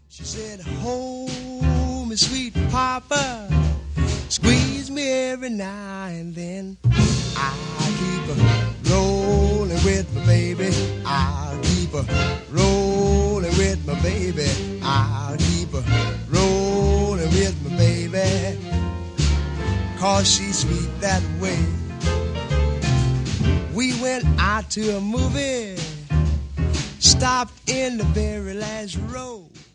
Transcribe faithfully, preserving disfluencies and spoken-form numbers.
She said, hold me, sweet papa, squeeze me every now and then. I'll keep a rolling with my baby. I'll keep a rolling with my baby. I'll keep a rolling with my baby, 'cause she's sweet that way. We went out to a movie, stopped in the very last row.